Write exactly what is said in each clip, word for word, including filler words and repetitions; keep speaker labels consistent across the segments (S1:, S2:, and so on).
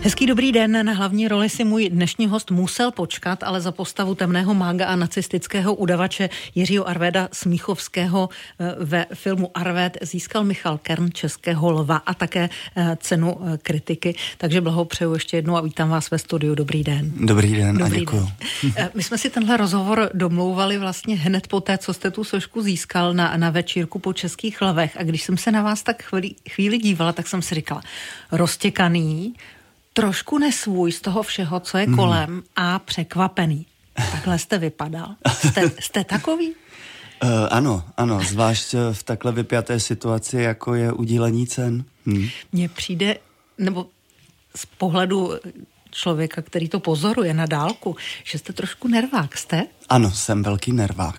S1: Hezký dobrý den, na hlavní roli si můj dnešní host musel počkat, ale za postavu temného mága a nacistického udavače Jiřího Arvéda Smíchovského ve filmu Arvéd získal Michal Kern Českého lva a také cenu kritiky. Takže blahopřeju ještě jednou a vítám vás ve studiu. Dobrý den.
S2: Dobrý den Dobrý a děkuju.
S1: Den. My jsme si tenhle rozhovor domlouvali vlastně hned po té, co jste tu sošku získal na, na večírku po Českých lvech. A když jsem se na vás tak chvíli, chvíli dívala, tak jsem si říkala, roztěkaný, trošku nesvůj z toho všeho, co je kolem mm. a překvapený. Takhle jste vypadal. Jste, jste takový?
S2: Uh, ano, ano, zvlášť v takhle vypjaté situaci, jako je udílení cen. Hmm.
S1: Mně přijde, nebo z pohledu člověka, který to pozoruje na dálku, že jste trošku nervák, jste?
S2: Ano, jsem velký nervák.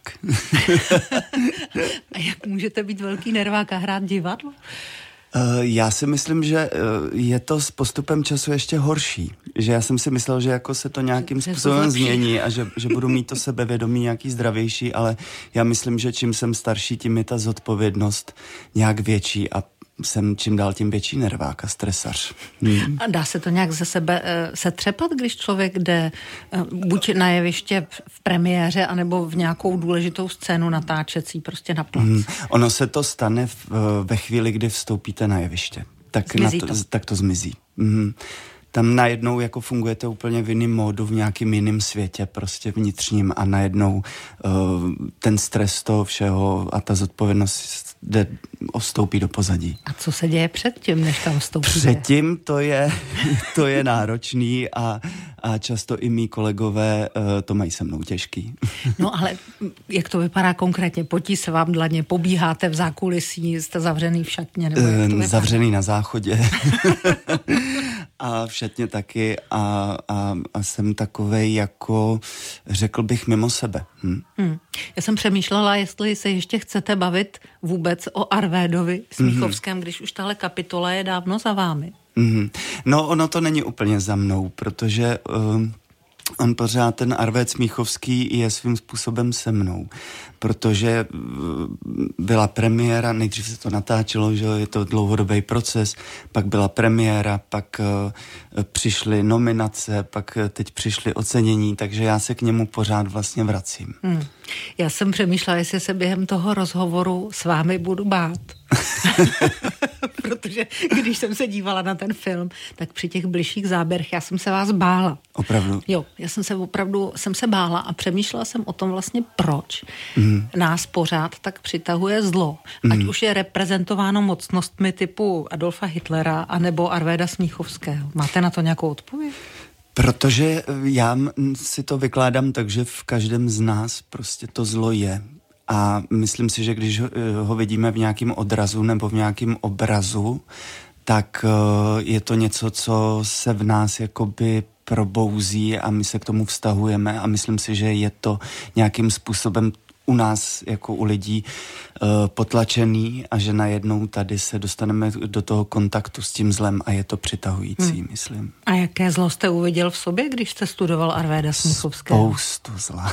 S1: A jak můžete být velký nervák a hrát divadlo?
S2: Já si myslím, že je to s postupem času ještě horší. Že já jsem si myslel, že jako se to nějakým že způsobem změní a že, že budu mít to sebevědomí nějaký zdravější, ale já myslím, že čím jsem starší, tím je ta zodpovědnost nějak větší a jsem čím dál tím větší nervák a stresař. Hmm.
S1: A dá se to nějak ze sebe uh, setřepat, když člověk jde uh, buď na jeviště v premiéře, anebo v nějakou důležitou scénu natáčecí, prostě na plac? Hmm.
S2: Ono se to stane v, ve chvíli, kdy vstoupíte na jeviště. Tak, na to, to. tak to zmizí. Hmm. Tam najednou jako fungujete úplně v jiném módu, v nějakým jiném světě, prostě vnitřním a najednou uh, ten stres toho všeho a ta zodpovědnost jde, vstoupí do pozadí.
S1: A co se děje předtím, než tam vstoupíte?
S2: Předtím to je, to je náročný a, a často i mý kolegové uh, to mají se mnou těžký.
S1: No ale jak to vypadá konkrétně? Potí se vám dlaně, pobíháte v zákulisí, jste zavřený v šatně? Nebo jak to
S2: zavřený na záchodě. A v šatně taky a, a, a jsem takovej jako, řekl bych, mimo sebe. Hm? Hmm.
S1: Já jsem přemýšlela, jestli se ještě chcete bavit vůbec o Arvédovi Smíchovském, mm-hmm. když už tahle kapitola je dávno za vámi.
S2: Mm-hmm. No ono to není úplně za mnou, protože uh, on pořád, ten Arvéd Smíchovský je svým způsobem se mnou, protože byla premiéra, nejdřív se to natáčelo, že je to dlouhodobý proces, pak byla premiéra, pak uh, přišly nominace, pak teď přišly ocenění, takže já se k němu pořád vlastně vracím. Hmm.
S1: Já jsem přemýšlela, jestli se během toho rozhovoru s vámi budu bát. Protože když jsem se dívala na ten film, tak při těch bližších záběrech já jsem se vás bála.
S2: Opravdu?
S1: Jo, já jsem se opravdu jsem se bála a přemýšlela jsem o tom vlastně, proč mm. nás pořád tak přitahuje zlo. Mm. Ať už je reprezentováno mocnostmi typu Adolfa Hitlera anebo Arvéda Smíchovského. Máte na to nějakou odpověď?
S2: Protože já si to vykládám tak, že v každém z nás prostě to zlo je. A myslím si, že když ho vidíme v nějakém odrazu nebo v nějakém obrazu, tak je to něco, co se v nás jakoby probouzí a my se k tomu vztahujeme a myslím si, že je to nějakým způsobem u nás, jako u lidí, uh, potlačený a že najednou tady se dostaneme do toho kontaktu s tím zlem a je to přitahující, hmm. myslím.
S1: A jaké zlo jste uviděl v sobě, když jste studoval Arvéda Smíchovského?
S2: Spoustu zla.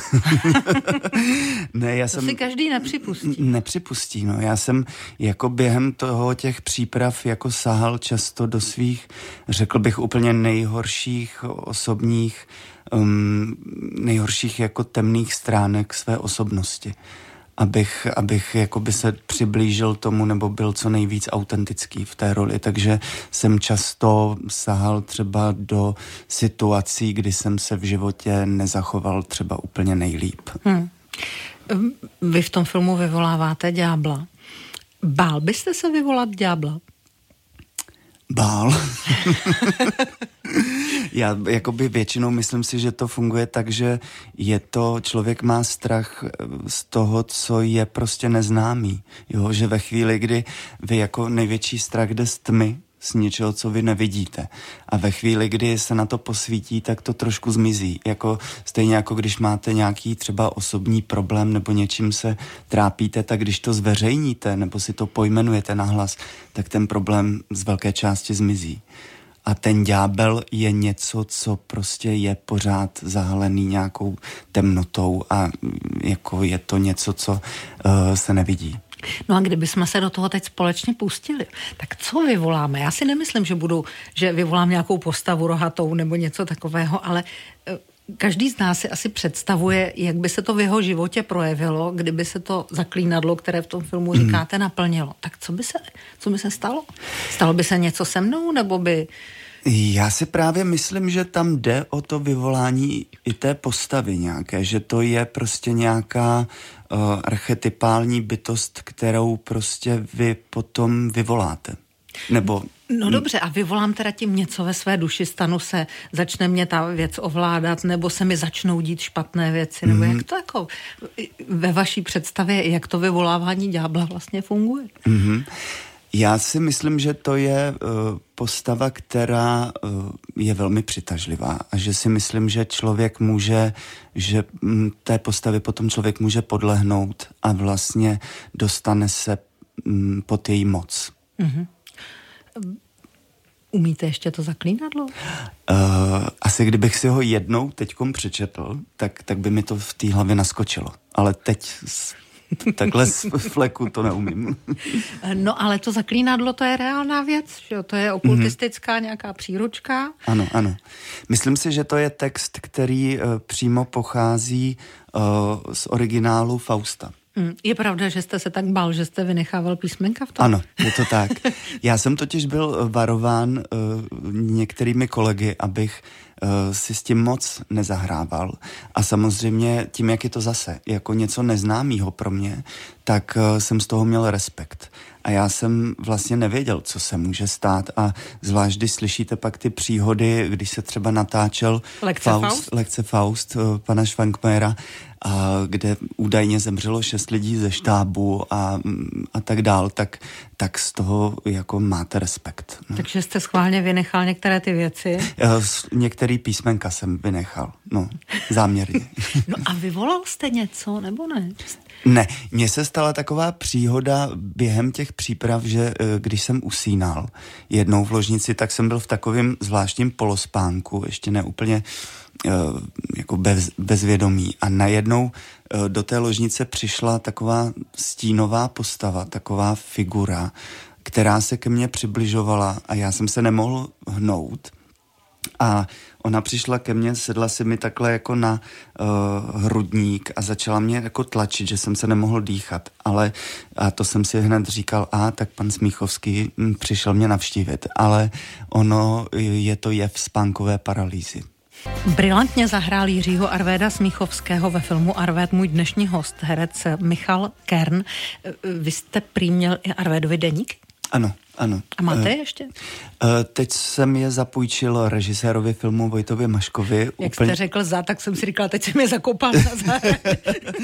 S2: ne, já
S1: to
S2: jsem,
S1: si každý nepřipustí.
S2: Nepřipustí, no. Já jsem jako během toho těch příprav jako sahal často do svých, řekl bych, úplně nejhorších osobních Um, nejhorších jako temných stránek své osobnosti. Abych, abych jakoby se přiblížil tomu nebo byl co nejvíc autentický v té roli. Takže jsem často sahal třeba do situací, kdy jsem se v životě nezachoval třeba úplně nejlíp. Hmm.
S1: Vy v tom filmu vyvoláváte ďábla. Bál byste se vyvolat ďábla?
S2: Bál. Já jakoby většinou myslím si, že to funguje tak, že je to, člověk má strach z toho, co je prostě neznámý. Jo? Že ve chvíli, kdy vy jako největší strach jde z tmy, z něčeho, co vy nevidíte. A ve chvíli, kdy se na to posvítí, tak to trošku zmizí. Jako, stejně jako když máte nějaký třeba osobní problém nebo něčím se trápíte, tak když to zveřejníte nebo si to pojmenujete nahlas, tak ten problém z velké části zmizí. A ten ďábel je něco, co prostě je pořád zahalený nějakou temnotou a jako je to něco, co uh, se nevidí.
S1: No a kdybychom se do toho teď společně pustili, tak co vyvoláme? Já si nemyslím, že budu, že vyvolám nějakou postavu rohatou nebo něco takového, ale každý z nás si asi představuje, jak by se to v jeho životě projevilo, kdyby se to zaklínadlo, které v tom filmu říkáte, naplnilo. Tak co by se, co by se stalo? Stalo by se něco se mnou, nebo by...
S2: Já si právě myslím, že tam jde o to vyvolání i té postavy nějaké, že to je prostě nějaká uh, archetypální bytost, kterou prostě vy potom vyvoláte. Nebo...
S1: No dobře, a vyvolám teda tím něco ve své duši, stanu se, začne mě ta věc ovládat, nebo se mi začnou dít špatné věci, nebo mm. jak to jako ve vaší představě, jak to vyvolávání ďábla vlastně funguje?
S2: Mm-hmm. Já si myslím, že to je uh, postava, která uh, je velmi přitažlivá a že si myslím, že člověk může, že m, té postavy potom člověk může podlehnout a vlastně dostane se m, pod její moc.
S1: Mm-hmm. Umíte ještě to zaklínadlo? Uh,
S2: asi kdybych si ho jednou teďkom přečetl, tak, tak by mi to v té hlavě naskočilo. Ale teď z, takhle z fleku to neumím.
S1: No ale to zaklínadlo, to je reálná věc, že jo? To je okultistická mm-hmm. nějaká příručka.
S2: Ano, ano. Myslím si, že to je text, který uh, přímo pochází uh, z originálu Fausta.
S1: Je pravda, že jste se tak bál, že jste vynechával písmenka v tom?
S2: Ano, je to tak. Já jsem totiž byl varován uh, některými kolegy, abych uh, si s tím moc nezahrával. A samozřejmě tím, jak je to zase jako něco neznámého pro mě, tak uh, jsem z toho měl respekt. A já jsem vlastně nevěděl, co se může stát a zvlášť, když slyšíte pak ty příhody, když se třeba natáčel
S1: Lekce
S2: Faust,
S1: Faust,
S2: Lekce Faust pana Švankmayera, a kde údajně zemřelo šest lidí ze štábu a, a tak dál, tak, tak z toho jako máte respekt. No.
S1: Takže jste schválně vynechal některé ty věci?
S2: Některý písmenka jsem vynechal, no, záměrně.
S1: No a vyvolal jste něco, nebo ne?
S2: Ne, mně se stala taková příhoda během těch příprav, že když jsem usínal jednou v ložnici, tak jsem byl v takovém zvláštním polospánku, ještě ne úplně jako bez, bezvědomí. A najednou do té ložnice přišla taková stínová postava, taková figura, která se ke mně přibližovala a já jsem se nemohl hnout. A ona přišla ke mně, sedla si mi takhle jako na uh, hrudník a začala mě jako tlačit, že jsem se nemohl dýchat. Ale a to jsem si hned říkal, a tak pan Smíchovský m, přišel mě navštívit. Ale ono je to jev spánkové paralýzy.
S1: Brilantně zahrál Jiřího Arvéda Smíchovského ve filmu Arvéd můj dnešní host, herec Michal Kern. Vy jste prý měl i Arvédovi deník?
S2: Ano, ano.
S1: A máte je ještě?
S2: Teď jsem je zapůjčil režisérovi filmu Vojtovi Maškovi.
S1: Jak úplně... jste řekl za, tak jsem si říkal, teď jsem je zakopal na zahradě.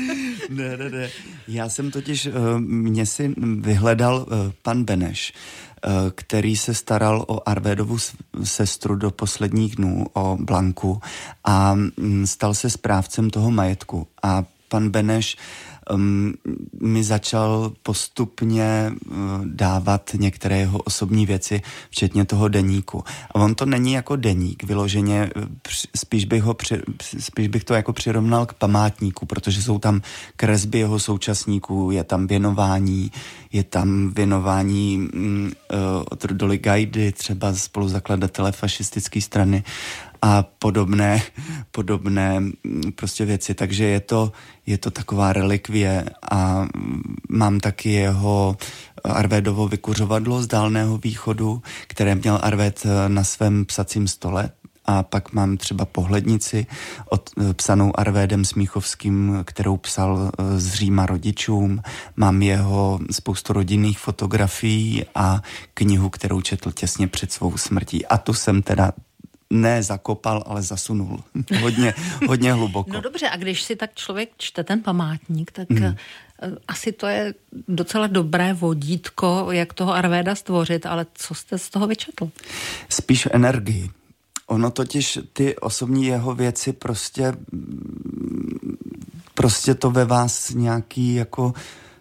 S2: ne, ne, ne. Já jsem totiž, mě si vyhledal pan Beneš, který se staral o Arvédovu sestru do posledních dnů, o Blanku, a stal se správcem toho majetku. A pan Beneš um, mi začal postupně uh, dávat některé jeho osobní věci, včetně toho deníku. A on to není jako deník, vyloženě, spíš bych, ho při, spíš bych to jako přirovnal k památníku, protože jsou tam kresby jeho současníků, je tam věnování, je tam věnování um, uh, od Rudoly Gajdy, třeba spoluzakladatele fašistické strany, a podobné, podobné prostě věci. Takže je to, je to taková relikvie a mám taky jeho Arvédovo vykuřovadlo z Dálného východu, které měl Arvéd na svém psacím stole. A pak mám třeba pohlednici od, psanou Arvédem Smíchovským, kterou psal z Říma rodičům. Mám jeho spoustu rodinných fotografií a knihu, kterou četl těsně před svou smrtí. A tu jsem teda ne zakopal, ale zasunul. hodně, hodně hluboko.
S1: No dobře, a když si tak člověk čte ten památník, tak mm. asi to je docela dobré vodítko, jak toho Arvéda stvořit, ale co jste z toho vyčetl?
S2: Spíš energii. Ono totiž ty osobní jeho věci prostě prostě to ve vás nějaký jako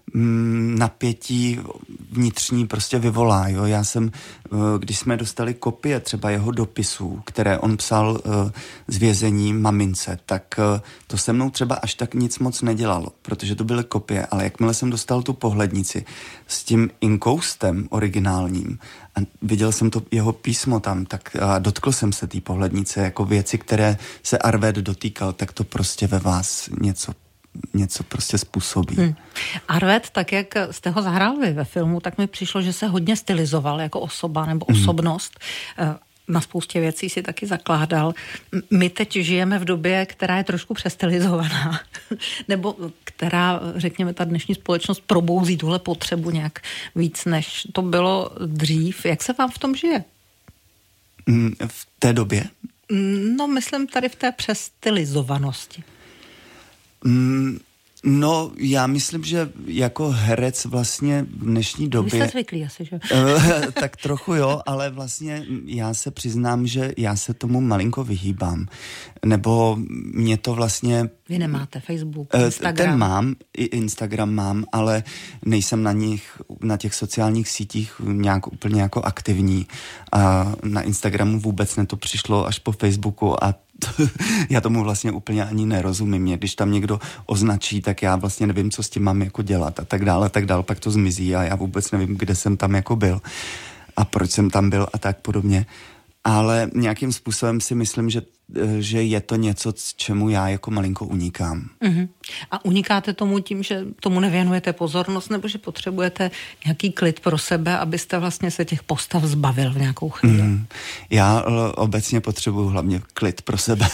S2: mm, napětí vnitřní prostě vyvolá. Jo? Já jsem, když jsme dostali kopie třeba jeho dopisů, které on psal z vězení mamince, tak to se mnou třeba až tak nic moc nedělalo, protože to byly kopie, ale jakmile jsem dostal tu pohlednici s tím inkoustem originálním a viděl jsem to jeho písmo tam, tak a dotkl jsem se té pohlednice jako věci, které se Arvéd dotýkal, tak to prostě ve vás něco něco prostě způsobí. Hmm.
S1: Arvéd, tak jak jste ho zahrál vy ve filmu, tak mi přišlo, že se hodně stylizoval jako osoba nebo osobnost. Hmm. Na spoustě věcí si taky zakládal. My teď žijeme v době, která je trošku přestylizovaná, nebo která, řekněme, ta dnešní společnost probouzí tuhle potřebu nějak víc, než to bylo dřív. Jak se vám v tom žije?
S2: V té době?
S1: No, myslím tady v té přestylizovanosti.
S2: Mm, no, já myslím, že jako herec vlastně v dnešní době...
S1: Vy jste zvyklý asi, že?
S2: Tak trochu jo, ale vlastně já se přiznám, že já se tomu malinko vyhýbám. Nebo mě to vlastně...
S1: Vy nemáte Facebook, Instagram?
S2: Ten mám, i Instagram mám, ale nejsem na nich, na těch sociálních sítích nějak úplně jako aktivní. A na Instagramu vůbec ne, to přišlo až po Facebooku a já tomu vlastně úplně ani nerozumím. Mě, když tam někdo označí, tak já vlastně nevím, co s tím mám jako dělat a tak dále, tak dále, pak to zmizí a já vůbec nevím, kde jsem tam jako byl a proč jsem tam byl a tak podobně. Ale nějakým způsobem si myslím, že, že je to něco, čemu já jako malinko unikám.
S1: Uh-huh. A unikáte tomu tím, že tomu nevěnujete pozornost, nebo že potřebujete nějaký klid pro sebe, abyste vlastně se těch postav zbavil v nějakou chvíli? Uh-huh.
S2: Já obecně potřebuju hlavně klid pro sebe.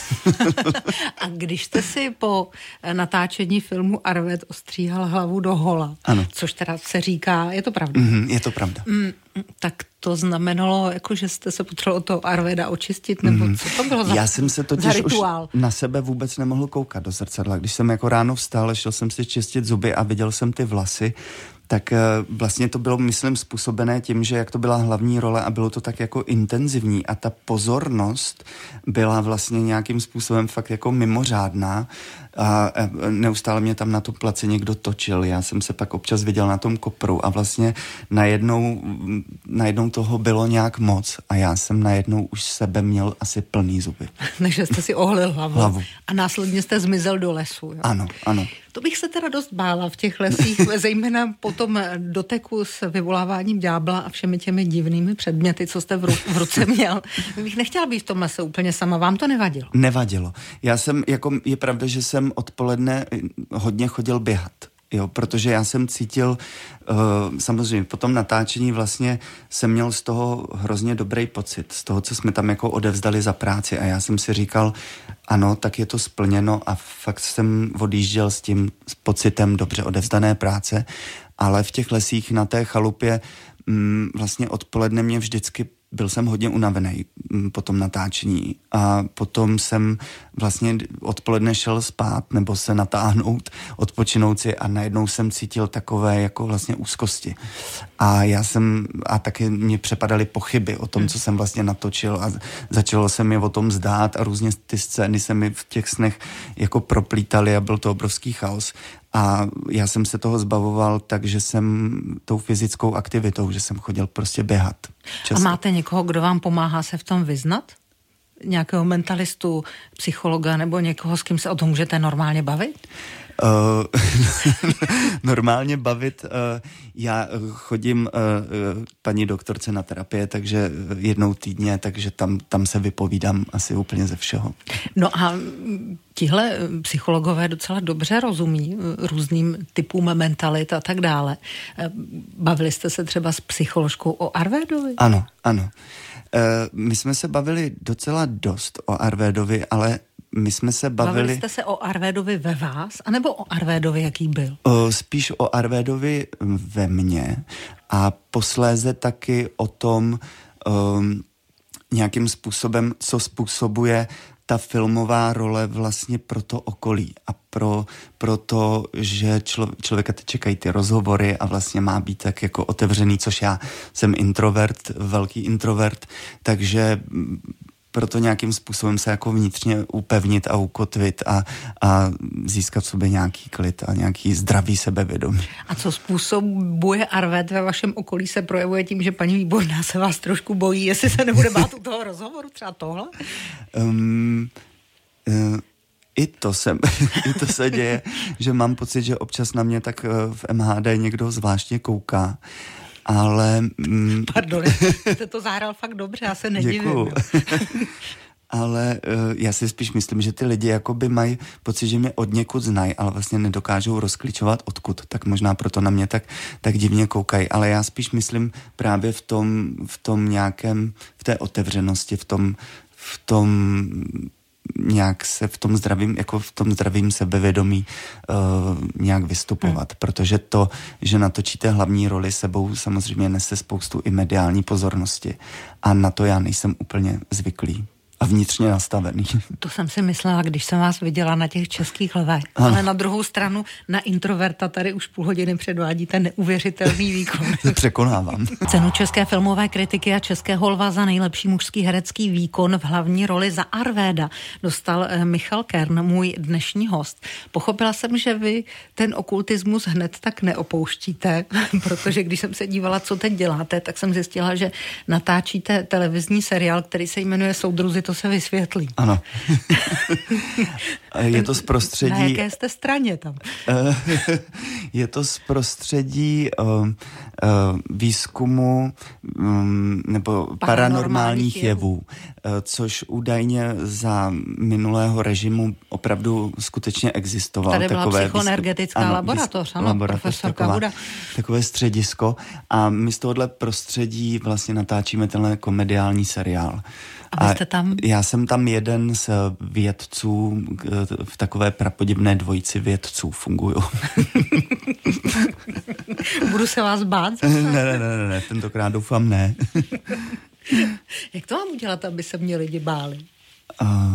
S1: A když jste si po natáčení filmu Arvéd ostříhal hlavu do hola,
S2: ano.
S1: Což teda se říká, je to pravda?
S2: Uh-huh, je to pravda.
S1: Mm, tak to znamenalo, jako, že jste se potřeboval od toho Arvéda očistit, nebo mm. co to bylo za
S2: Já jsem se totiž už na sebe vůbec nemohl koukat do zrcadla. Když jsem jako ráno vstal, šel jsem si čistit zuby a viděl jsem ty vlasy, tak vlastně to bylo, myslím, způsobené tím, že jak to byla hlavní role a bylo to tak jako intenzivní a ta pozornost byla vlastně nějakým způsobem fakt jako mimořádná a neustále mě tam na to place někdo točil. Já jsem se pak občas viděl na tom kopru a vlastně najednou, najednou toho bylo nějak moc a já jsem najednou už sebe měl asi plný zuby.
S1: Takže jste si ohlil hlavu, hlavu. A následně jste zmizel do lesu. Jo?
S2: Ano, ano.
S1: To bych se teda dost bála v těch lesích, zejména po tom doteku s vyvoláváním ďábla a všemi těmi divnými předměty, co jste v, ru- v ruce měl. Bych nechtěla být v tom lese úplně sama. Vám to nevadilo?
S2: Nevadilo. Já jsem, jako je pravda, že jsem odpoledne hodně chodil běhat. Jo, protože já jsem cítil, uh, samozřejmě po tom natáčení vlastně jsem měl z toho hrozně dobrý pocit, z toho, co jsme tam jako odevzdali za práci a já jsem si říkal, ano, tak je to splněno a fakt jsem odjížděl s tím s pocitem dobře odevzdané práce, ale v těch lesích na té chalupě mm, vlastně odpoledne mě vždycky byl jsem hodně unavený po tom natáčení a potom jsem vlastně odpoledne šel spát nebo se natáhnout, odpočinout si a najednou jsem cítil takové jako vlastně úzkosti. A já jsem, a taky mě přepadaly pochyby o tom, co jsem vlastně natočil a začalo se mi o tom zdát a různě ty scény se mi v těch snech jako proplítaly a byl to obrovský chaos. A já jsem se toho zbavoval, takže jsem tou fyzickou aktivitou, že jsem chodil prostě běhat. Často.
S1: A máte někoho, kdo vám pomáhá se v tom vyznat? Nějakého mentalistu, psychologa nebo někoho, s kým se o tom můžete normálně bavit?
S2: Uh, normálně bavit. Uh, já chodím uh, paní doktorce na terapie, takže jednou týdně, takže tam, tam se vypovídám asi úplně ze všeho.
S1: No a tihle psychologové docela dobře rozumí různým typům mentalit a tak dále. Bavili jste se třeba s psycholožkou o Arvédovi?
S2: Ano, ano. Uh, my jsme se bavili docela dost o Arvédovi, ale my jsme se bavili...
S1: Bavili jste se o Arvédovi ve vás, anebo o Arvédovi, jaký byl?
S2: O, spíš o Arvédovi ve mně a posléze taky o tom um, nějakým způsobem, co způsobuje ta filmová role vlastně pro to okolí a pro, pro to, že člo, člověka teď čekají ty rozhovory a vlastně má být tak jako otevřený, což já jsem introvert, velký introvert, takže proto nějakým způsobem se jako vnitřně upevnit a ukotvit a, a získat v sobě nějaký klid a nějaký zdravý sebevědomí.
S1: A co způsobuje Arvéd ve vašem okolí se projevuje tím, že paní Výborná se vás trošku bojí, jestli se nebude bát u toho rozhovoru, třeba tohle?
S2: Um, uh, I to, se, I to se děje, že mám pocit, že občas na mě tak v M H D někdo zvláštně kouká, ale... Mm,
S1: Pardon, jste to zahrál fakt dobře, já se nedivím.
S2: Děkuju. Ale uh, já si spíš myslím, že ty lidi jakoby mají pocit, že mě od někud znají, ale vlastně nedokážou rozklíčovat odkud, tak možná proto na mě tak, tak divně koukají, ale já spíš myslím právě v tom, v tom nějakém, v té otevřenosti, v tom, v tom nějak se v tom zdravým, jako v tom zdravým sebevědomí uh, nějak vystupovat, hmm. protože to, že natočíte hlavní roli, sebou samozřejmě nese spoustu i mediální pozornosti a na to já nejsem úplně zvyklý a vnitřně nastavený.
S1: To jsem si myslela, když jsem vás viděla na těch českých lvech. Ale na druhou stranu, na introverta tady už půl hodiny předvádíte neuvěřitelný výkon.
S2: Překonávám.
S1: Cenu České filmové kritiky a Českého lva za nejlepší mužský herecký výkon v hlavní roli za Arvéda dostal Michal Kern, můj dnešní host. Pochopila jsem, že vy ten okultismus hned tak neopouštíte, protože když jsem se dívala, co teď děláte, tak jsem zjistila, že natáčíte televizní seriál, který se jmenuje Soudruzi, to se vysvětlí.
S2: Ano. Je to z prostředí...
S1: Na jaké jste straně tam?
S2: Je to z prostředí uh, uh, výzkumu um, nebo paranormálních, paranormálních jevů, uh, což údajně za minulého režimu opravdu skutečně existovalo.
S1: Tady byla
S2: takové
S1: psychoenergetická
S2: výzkum,
S1: laboratoř, ano,
S2: laboratoř,
S1: profesorka
S2: taková,
S1: Huda.
S2: Takové středisko a my z tohohle prostředí vlastně natáčíme tenhle komediální seriál.
S1: A vy jste tam?
S2: Já jsem tam jeden z vědců, v takové prapodivné dvojici vědců funguju.
S1: Budu se vás bát?
S2: Ne, ne, ne, ne, tentokrát doufám ne.
S1: Jak to mám udělat, aby se mě lidi báli?
S2: Uh...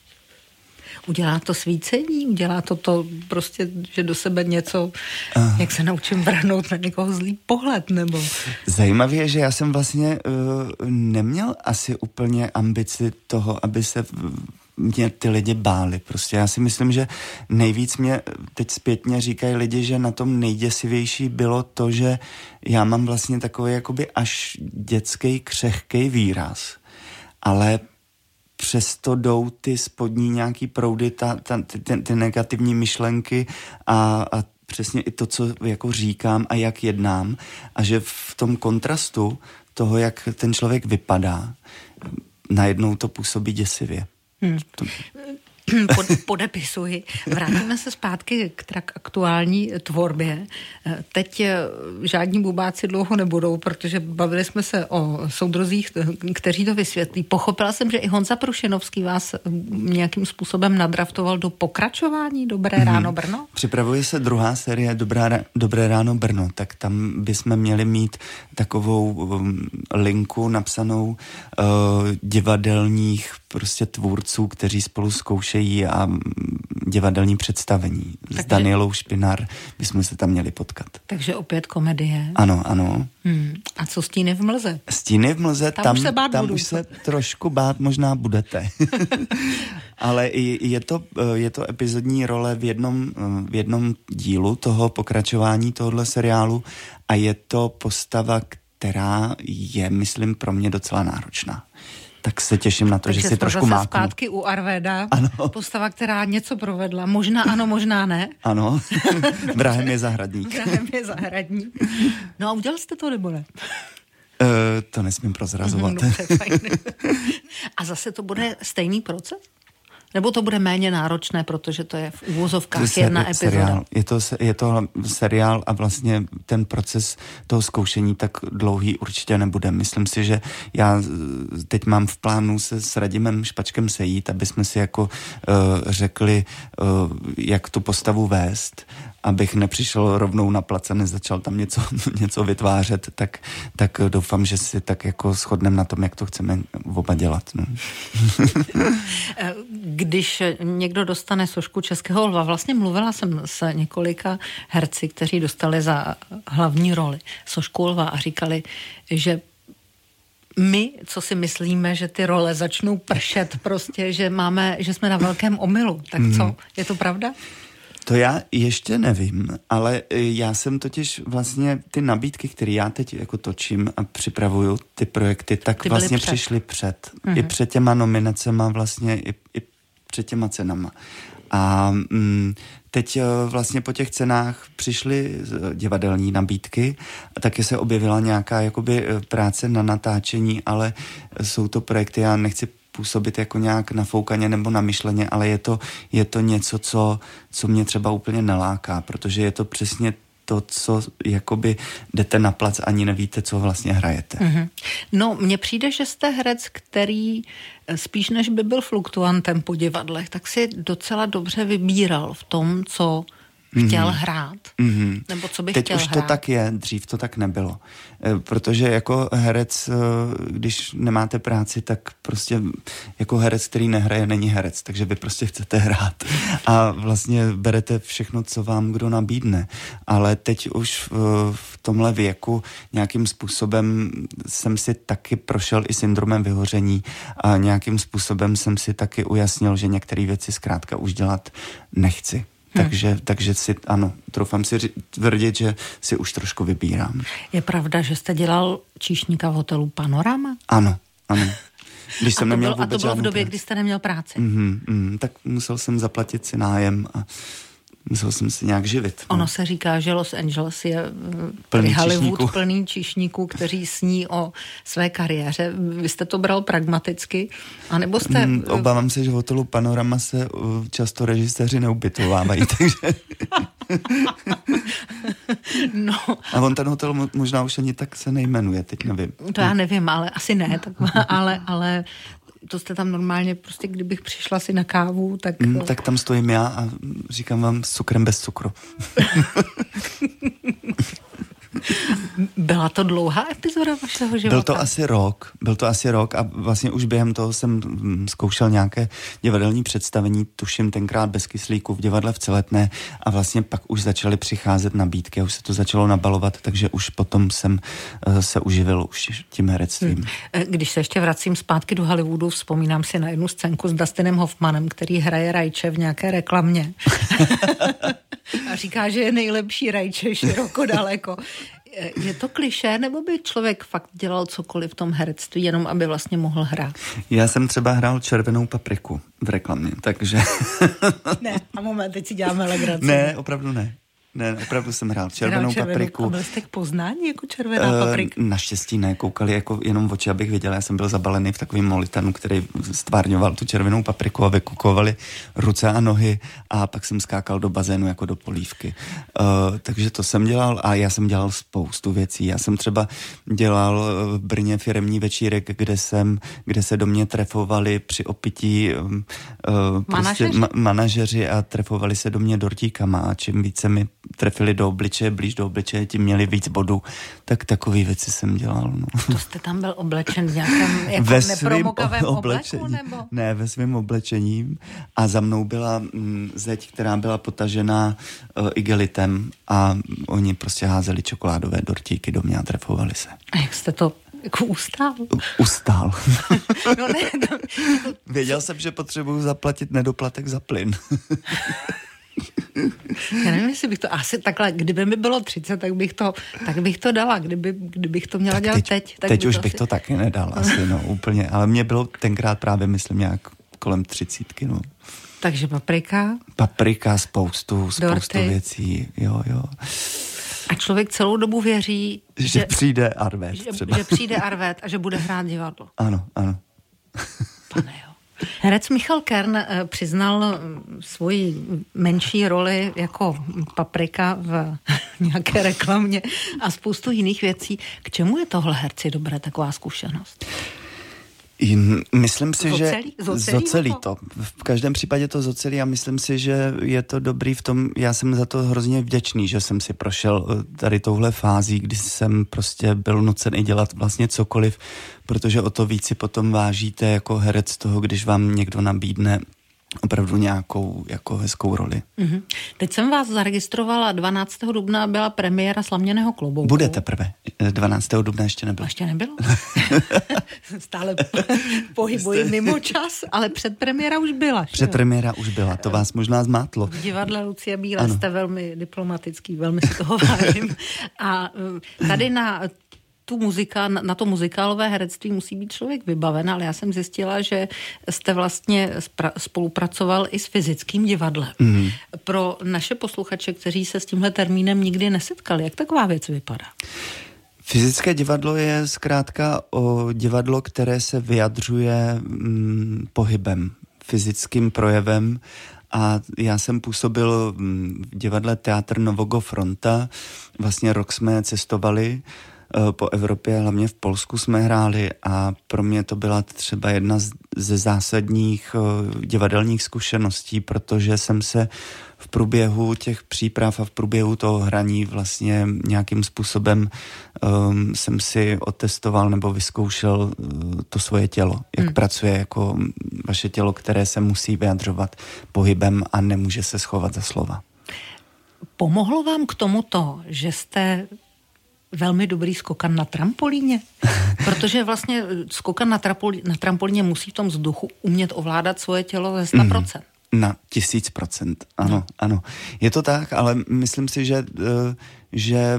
S1: Udělá to svícení? Udělá to to prostě, že do sebe něco, uh. jak se naučím vrhnout na někoho zlý pohled, nebo...
S2: Zajímavé je, že já jsem vlastně uh, neměl asi úplně ambici toho, aby se mě ty lidi báli. Prostě já si myslím, že nejvíc mě teď zpětně říkají lidi, že na tom nejděsivější bylo to, že já mám vlastně takový jakoby až dětský křehkej výraz. Ale přesto jdou ty spodní nějaký proudy, ta, ta, ty, ty, ty negativní myšlenky a, a přesně i to, co jako říkám a jak jednám. A že v tom kontrastu toho, jak ten člověk vypadá, najednou to působí děsivě. Hmm. To...
S1: Pod, podepisuji. Vrátíme se zpátky k tak aktuální tvorbě. Teď žádní bubáci dlouho nebudou, protože bavili jsme se o soudrozích, kteří to vysvětlí. Pochopila jsem, že i Honza Prušinovský vás nějakým způsobem nadraftoval do pokračování Dobré hmm. ráno Brno?
S2: Připravuje se druhá série Dobrá, Dobré ráno Brno, tak tam bychom měli mít takovou um, linku napsanou uh, divadelních prostě tvůrců, kteří spolu zkoušejí a divadelní představení. Takže... S Danielou Špinár bychom se tam měli potkat.
S1: Takže opět komedie.
S2: Ano, ano.
S1: Hmm. A co Stíny v mlze?
S2: Stíny v mlze, tam, tam, už se, bát tam už se trošku bát možná budete. Ale je to, je to epizodní role v jednom, v jednom dílu toho pokračování tohohle seriálu a je to postava, která je, myslím, pro mě docela náročná. Tak se těším na to,
S1: takže
S2: že si trošku máknu. Takže
S1: zpátky u Arvéda.
S2: Ano.
S1: Postava, která něco provedla. Možná ano, možná ne.
S2: Ano. Vrahem je zahradník. Vrahem
S1: je zahradník. No a udělal jste to, nebo ne?
S2: Uh, to nesmím prozrazovat.
S1: No, a zase to bude stejný proces? Nebo to bude méně náročné, protože to je v úvozovkách to jedna epizoda?
S2: Seriál. Je to, je to seriál a vlastně ten proces toho zkoušení tak dlouhý určitě nebude. Myslím si, že já teď mám v plánu se s Radimem Špačkem sejít, aby jsme si jako uh, řekli, uh, jak tu postavu vést, abych nepřišel rovnou na plac a nezačal tam něco, něco vytvářet, tak, tak doufám, že si tak jako shodneme na tom, jak to chceme oba dělat. No.
S1: Když někdo dostane sošku Českého lva, vlastně mluvila jsem s několika herci, kteří dostali za hlavní roli sošku lva a říkali, že my, co si myslíme, že ty role začnou pršet prostě, že máme, že jsme na velkém omylu. Tak co? Je to pravda?
S2: To já ještě nevím, ale já jsem totiž vlastně ty nabídky, které já teď jako točím a připravuju ty projekty, tak ty vlastně před. přišly před. Mm-hmm. I před těma nominacema vlastně, i, i před těma cenama. A mm, teď vlastně po těch cenách přišly divadelní nabídky a taky se objevila nějaká jakoby práce na natáčení, ale jsou to projekty, já nechci působit jako nějak nafoukaně nebo namyšleně, ale je to, je to něco, co, co mě třeba úplně neláká, protože je to přesně to, co jakoby jdete na plac, ani nevíte, co vlastně hrajete. Mm-hmm.
S1: No, mně přijde, že jste herec, který spíš než by byl fluktuantem po divadlech, tak si docela dobře vybíral v tom, co chtěl mm-hmm. hrát. Mm-hmm. Nebo co by
S2: Teď
S1: chtěl
S2: už
S1: hrát.
S2: to tak je, dřív to tak nebylo. E, protože jako herec, když nemáte práci, tak prostě jako herec, který nehraje, není herec. Takže vy prostě chcete hrát. A vlastně berete všechno, co vám kdo nabídne. Ale teď už v, v tomhle věku nějakým způsobem jsem si taky prošel i syndromem vyhoření a nějakým způsobem jsem si taky ujasnil, že některé věci zkrátka už dělat nechci. Takže, hmm. takže si, ano, troufám si tvrdit, že si už trošku vybírám.
S1: Je pravda, že jste dělal číšníka v hotelu Panorama?
S2: Ano, ano. Když jsem
S1: a, to
S2: neměl
S1: bylo, a to bylo v době, práci. Kdy jste neměl práci?
S2: Mm, mm, tak musel jsem zaplatit si nájem a musel jsem si nějak živit. No.
S1: Ono se říká, že Los Angeles je plný Hollywood číšníků. plný číšníků, kteří sní o své kariéře. Vy jste to bral pragmaticky? A nebo jste...
S2: Mm, obávám se, že v hotelu Panorama se často režiséři neubytovávají, takže...
S1: no.
S2: A on ten hotel možná už ani tak se nejmenuje, teď nevím.
S1: To já nevím, ale asi ne, tak, ale... ale to jste tam normálně, prostě kdybych přišla si na kávu, tak...
S2: Mm, tak tam stojím já a říkám vám s cukrem bez cukru.
S1: Byla to dlouhá epizoda vašeho života?
S2: Byl to asi rok, byl to asi rok a vlastně už během toho jsem zkoušel nějaké divadelní představení, tuším tenkrát bez kyslíku v divadle v Celetné a vlastně pak už začaly přicházet nabídky a už se to začalo nabalovat, takže už potom jsem uh, se uživil už tím herectvím.
S1: Hmm. Když se ještě vracím zpátky do Hollywoodu, vzpomínám si na jednu scénku s Dustinem Hoffmanem, který hraje Rajče v nějaké reklamě. A říká, že je nejlepší Rajče široko daleko. Je to klišé, nebo by člověk fakt dělal cokoliv v tom herectví, jenom aby vlastně mohl hrát?
S2: Já jsem třeba hrál červenou papriku v reklamě, takže...
S1: Ne, a moment, teď si děláme legraci.
S2: Ne, opravdu ne. Ne, opravdu jsem hrál červenou, červenou papriku.
S1: A byl jste k poznání jako červená uh, paprika?
S2: Naštěstí ne, koukali jako jenom oči, abych viděl. Já jsem byl zabalený v takovým molitanu, který stvárňoval tu červenou papriku a vykukovali ruce a nohy a pak jsem skákal do bazénu jako do polívky. Uh, takže to jsem dělal a já jsem dělal spoustu věcí. Já jsem třeba dělal v Brně firemní večírek, kde jsem, kde se do mě trefovali při opití uh, prostě ma- manažeři a trefovali se do mě dortíkama a čím více mi trefili do obličeje, blíž do obličeje, tím měli víc bodů. Tak takový věci jsem dělal. No.
S1: To jste tam byl oblečen v nějakém jako
S2: ve
S1: nepromokavém
S2: oblečení,
S1: obleku? Nebo?
S2: Ne, ve svém oblečení. A za mnou byla mm, zeď, která byla potažená uh, igelitem a oni prostě házeli čokoládové dortíky do mě a trefovali se.
S1: A jak jste to jako ustál?
S2: Ustál.
S1: No ne, to...
S2: Věděl jsem, že potřebuju zaplatit nedoplatek za plyn.
S1: Já nevím, jestli bych to asi takhle, kdyby mi bylo třicet, tak bych to, tak bych to dala, kdyby, kdybych to měla tak dělat teď. Teď,
S2: tak teď už to bych asi... to taky nedal asi, no, úplně, ale mě bylo tenkrát právě, myslím, nějak kolem třicítky, no.
S1: Takže paprika?
S2: Paprika, spoustu, spoustu věcí, jo, jo.
S1: A člověk celou dobu věří,
S2: že, že přijde Arvet
S1: že,
S2: třeba.
S1: Že přijde Arvet a že bude hrát divadlo.
S2: Ano, ano.
S1: Pane jo. Herec Michal Kern přiznal svoji menší roli jako paprika v nějaké reklamě a spoustu jiných věcí. K čemu je tohle herci dobré, taková zkušenost?
S2: Myslím si,
S1: zocelí?
S2: že
S1: zocelí,
S2: zocelí to. V každém případě to zocelí a myslím si, že je to dobrý v tom, já jsem za to hrozně vděčný, že jsem si prošel tady touhle fází, kdy jsem prostě byl nucený dělat vlastně cokoliv, protože o to víc si potom vážíte jako herec toho, když vám někdo nabídne opravdu nějakou jako hezkou roli.
S1: Mm-hmm. Teď jsem vás zaregistrovala dvanáctého dubna, byla premiéra Slaměného klobouku.
S2: Bude teprve. dvanáctého dubna ještě nebylo.
S1: Ještě nebylo? Stále pohybuji mimo čas, ale předpremiéra už byla.
S2: Předpremiéra už byla, to vás možná zmátlo.
S1: V divadle Lucie Bílé ano. Jste velmi diplomatický, velmi si toho vážím. A tady na tu muzika, na to muzikálové herectví musí být člověk vybaven, ale já jsem zjistila, že jste vlastně spra- spolupracoval i s fyzickým divadlem. Mm. Pro naše posluchače, kteří se s tímhle termínem nikdy nesetkali, jak taková věc vypadá?
S2: Fyzické divadlo je zkrátka o divadlo, které se vyjadřuje mm, pohybem, fyzickým projevem. A já jsem působil v divadle Teatr Nového Fronta. Vlastně rok jsme cestovali po Evropě, hlavně v Polsku jsme hráli a pro mě to byla třeba jedna ze zásadních divadelních zkušeností, protože jsem se v průběhu těch příprav a v průběhu toho hraní vlastně nějakým způsobem um, jsem si otestoval nebo vyzkoušel uh, to svoje tělo, jak hmm. pracuje jako vaše tělo, které se musí vyjadřovat pohybem a nemůže se schovat za slova.
S1: Pomohlo vám k tomu to, že jste velmi dobrý skokan na trampolíně? Protože vlastně skokan na, trampolí, na trampolíně musí v tom vzduchu umět ovládat svoje tělo ze sto procent.
S2: Mm, na tisíc procent, ano, no. ano. Je to tak, ale myslím si, že, že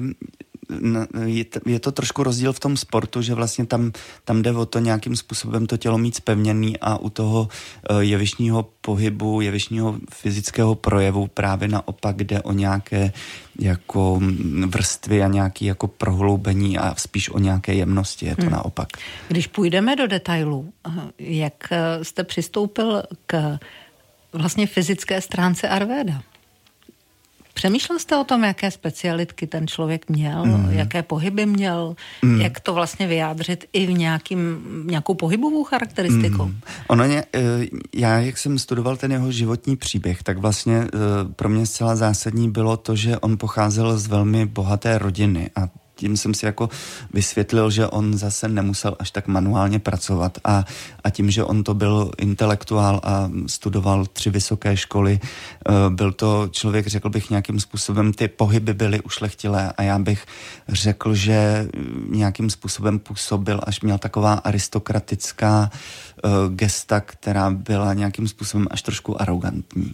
S2: je to trošku rozdíl v tom sportu, že vlastně tam, tam jde o to nějakým způsobem to tělo mít zpevněný a u toho jevištního pohybu, jevištního fyzického projevu právě naopak jde o nějaké jako vrstvy a nějaké jako prohloubení a spíš o nějaké jemnosti, je to hmm. naopak.
S1: Když půjdeme do detailů, jak jste přistoupil k vlastně fyzické stránce Arvéda? Přemýšlel jste o tom, jaké specialitky ten člověk měl, mm. jaké pohyby měl, mm. jak to vlastně vyjádřit i v nějakým, nějakou pohybovou charakteristikou? Mm.
S2: Ono ně, já, jak jsem studoval ten jeho životní příběh, tak vlastně pro mě zcela zásadní bylo to, že on pocházel z velmi bohaté rodiny a tím jsem si jako vysvětlil, že on zase nemusel až tak manuálně pracovat a, a tím, že on to byl intelektuál a studoval tři vysoké školy, byl to člověk, řekl bych nějakým způsobem, ty pohyby byly ušlechtilé a já bych řekl, že nějakým způsobem působil, až měl taková aristokratická uh, gesta, která byla nějakým způsobem až trošku arrogantní.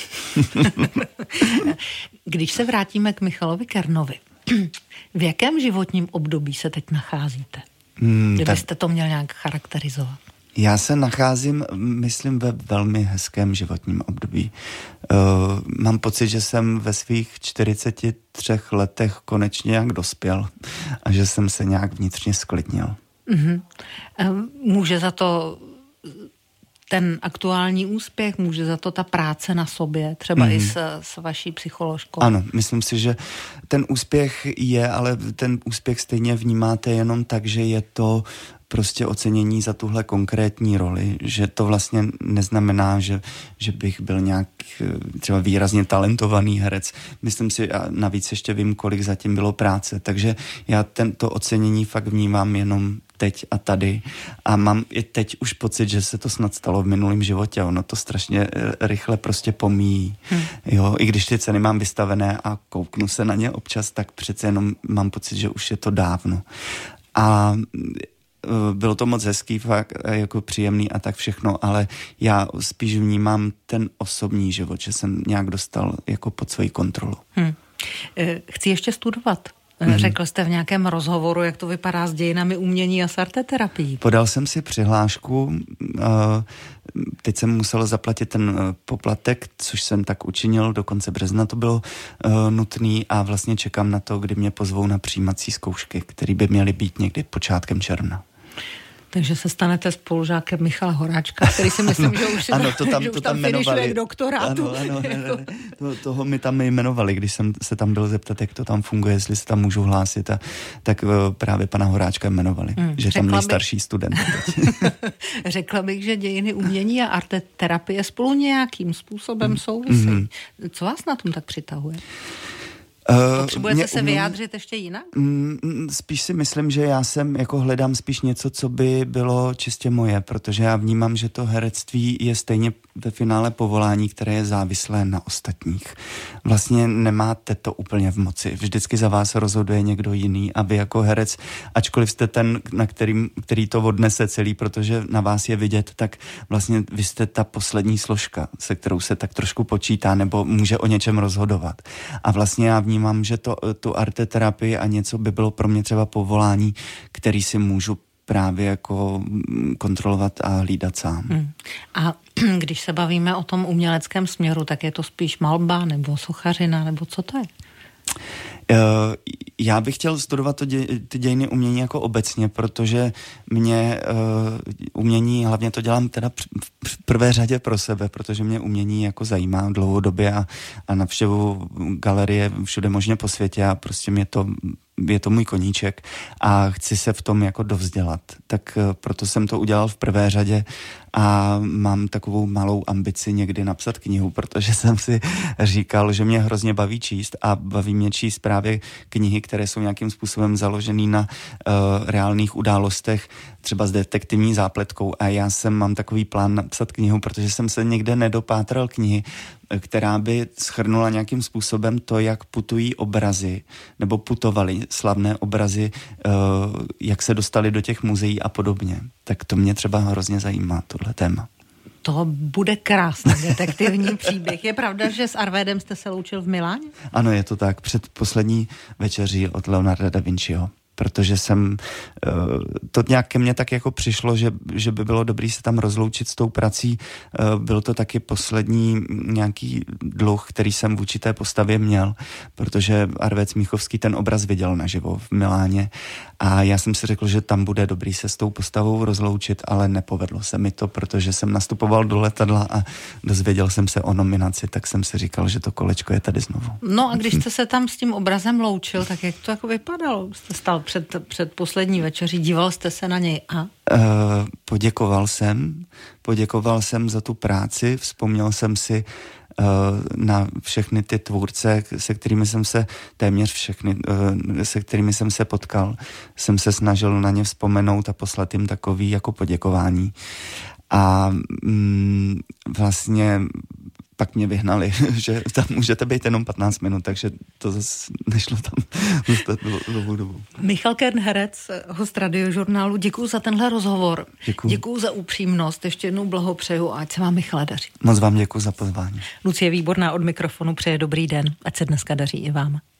S1: Když se vrátíme k Michalovi Kernovi, v jakém životním období se teď nacházíte? Hmm, Kdybyste to měl nějak charakterizovat.
S2: Já se nacházím, myslím, ve velmi hezkém životním období. Uh, mám pocit, že jsem ve svých čtyřiceti třech letech konečně nějak dospěl a že jsem se nějak vnitřně sklidnil.
S1: Mm-hmm. Může za to ten aktuální úspěch, může za to ta práce na sobě, třeba mm. i s, s vaší psycholožkou?
S2: Ano, myslím si, že ten úspěch je, ale ten úspěch stejně vnímáte jenom tak, že je to prostě ocenění za tuhle konkrétní roli, že to vlastně neznamená, že, že bych byl nějak třeba výrazně talentovaný herec. Myslím si, a navíc ještě vím, kolik zatím bylo práce, takže já tento ocenění fakt vnímám jenom teď a tady a mám i teď už pocit, že se to snad stalo v minulém životě. Ono to strašně rychle prostě pomíjí. Hmm. Jo, i když ty ceny mám vystavené a kouknu se na ně občas, tak přece jenom mám pocit, že už je to dávno. A bylo to moc hezký, fakt jako příjemný a tak všechno, ale já spíš vnímám ten osobní život, že jsem nějak dostal jako pod svoji kontrolu. Hmm.
S1: Chci ještě studovat. Mm-hmm. Řekl jste v nějakém rozhovoru, jak to vypadá s dějinami umění a s arteterapií.
S2: Podal jsem si přihlášku, teď jsem musel zaplatit ten poplatek, což jsem tak učinil, do konce března to bylo nutný a vlastně čekám na to, kdy mě pozvou na přijímací zkoušky, které by měly být někdy počátkem června.
S1: Takže se stanete spolužákem Michala Horáčka, který si myslím, že už,
S2: ano, to tam,
S1: že
S2: to
S1: už
S2: tam
S1: tam finišuje k doktorátu.
S2: Ano, ano, ne, ne, to, toho mi tam jmenovali, když jsem se tam byl zeptat, jak to tam funguje, jestli se tam můžu hlásit, a, tak právě pana Horáčka jmenovali, hmm, že tam nejstarší bych, student.
S1: Řekla bych, že dějiny umění a arteterapie spolu nějakým způsobem souvisí. Hmm. Co vás na tom tak přitahuje? Potřebujete mě, se vyjádřit mě, ještě jinak?
S2: Spíš si myslím, že já jsem jako hledám spíš něco, co by bylo čistě moje, protože já vnímám, že to herectví je stejně ve finále povolání, které je závislé na ostatních. Vlastně nemáte to úplně v moci. Vždycky za vás rozhoduje někdo jiný a vy jako herec, ačkoliv jste ten, na kterým, který to odnese celý, protože na vás je vidět, tak vlastně vy jste ta poslední složka, se kterou se tak trošku počítá nebo může o něčem rozhodovat. A vlastně já vnímám, že to, tu arteterapii a něco by bylo pro mě třeba povolání, který si můžu právě jako kontrolovat a hlídat sám. Hmm.
S1: A když se bavíme o tom uměleckém směru, tak je to spíš malba nebo sochařina, nebo co to je?
S2: Uh, já bych chtěl studovat to dě, ty dějiny umění jako obecně, protože mě uh, umění, hlavně to dělám teda v, v prvé řadě pro sebe, protože mě umění jako zajímá dlouhodobě a, a navštěvuju galerie všude možně po světě a prostě mě to je to můj koníček a chci se v tom jako dovzdělat. Tak proto jsem to udělal v prvé řadě a mám takovou malou ambici někdy napsat knihu, protože jsem si říkal, že mě hrozně baví číst a baví mě číst právě knihy, které jsou nějakým způsobem založený na uh, reálných událostech, třeba s detektivní zápletkou a já jsem mám takový plán napsat knihu, protože jsem se někde nedopátral knihy, která by shrnula nějakým způsobem to, jak putují obrazy, nebo putovaly slavné obrazy, jak se dostali do těch muzeí a podobně. Tak to mě třeba hrozně zajímá, tohle téma.
S1: To bude krásný detektivní příběh. Je pravda, že s Arvédem jste se loučil v Miláně?
S2: Ano, je to tak. Před poslední večeří od Leonarda da Vinciho. Protože jsem, to nějak ke mně tak jako přišlo, že, že by bylo dobré se tam rozloučit s tou prací. Byl to taky poslední nějaký dluh, který jsem vůči té postavě měl, protože Arvéd Míchovský ten obraz viděl naživo v Miláně a já jsem si řekl, že tam bude dobrý se s tou postavou rozloučit, ale nepovedlo se mi to, protože jsem nastupoval do letadla a dozvěděl jsem se o nominaci, tak jsem si říkal, že to kolečko je tady znovu.
S1: No a když jste se tam s tím obrazem loučil, tak jak to jako vypadalo? Jste stál před, před poslední večeří, díval jste se na něj a? Uh,
S2: poděkoval jsem, poděkoval jsem za tu práci, vzpomněl jsem si uh, na všechny ty tvůrce, se kterými jsem se, téměř všechny, uh, se kterými jsem se potkal, jsem se snažil na ně vzpomenout a poslat jim takový jako poděkování. A mm, vlastně pak mě vyhnali, že tam můžete být jenom patnáct minut, takže to zase nešlo tam zůstat dlouhou dobu.
S1: Michal Kern, herec, host Radiožurnálu, děkuju za tenhle rozhovor.
S2: Děkuju.
S1: Děkuju za upřímnost, ještě jednou blahopřeju a ať se vám, Michale, daří.
S2: Moc vám děkuju za pozvání.
S1: Lucie Výborná od mikrofonu přeje dobrý den, ať se dneska daří i vám.